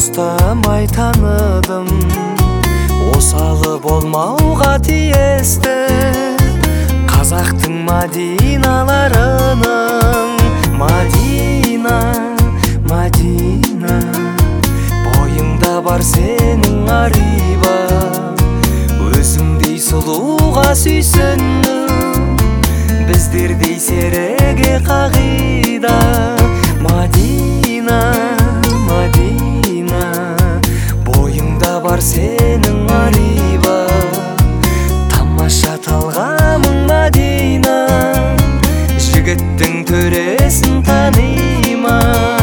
Достамай таныдым, осалы болмауға тиесті қазақтың Мадиналарының. Мадина, Мадина, бойыңда бар сенің ариба, өзіңдей сұлуға сүйсіну біздердей сереге қағида. Мадина, Мадина, бойыңда бар сенің ариба, тамаша талғамың Мадина, жігіттің төресін танима.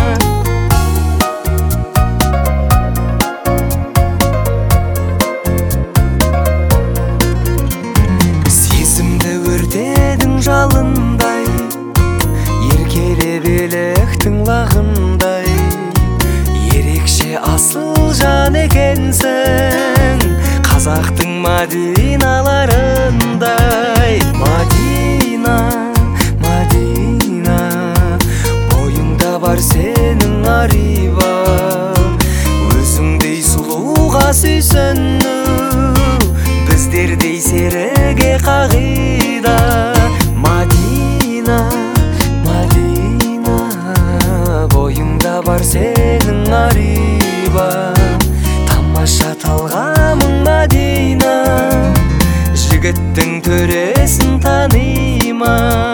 Сезімді өртедің жалындай, еркелеп електің лағындай, ерекше асыл жан екенсің қазақтың Мадиналарындай. Мадина, Мадина, бойыңда бар сенің ариба, өзіңдей сұлуға сүйсіну біздердей сереге қағида. Мадина, Мадина, бойыңда бар сенің ариба, тамаша талғамың Мадина, жігіттің төресін танима.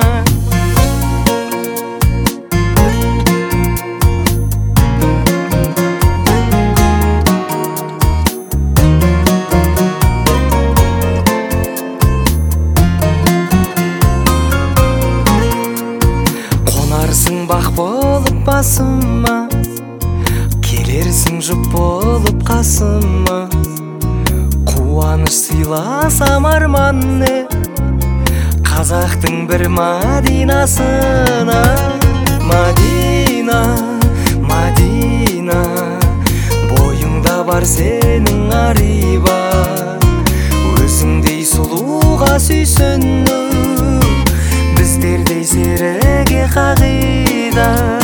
Қонарсың бақ болып басыма, келерсің жұп болып қасыма, қуаныш сыйласам арман не қазақтың бір Мадинасына. Мадина, Мадина, бойыңда бар сенің ариба, өзіңдей сұлуға сүйсіну біздердей сереге қағида.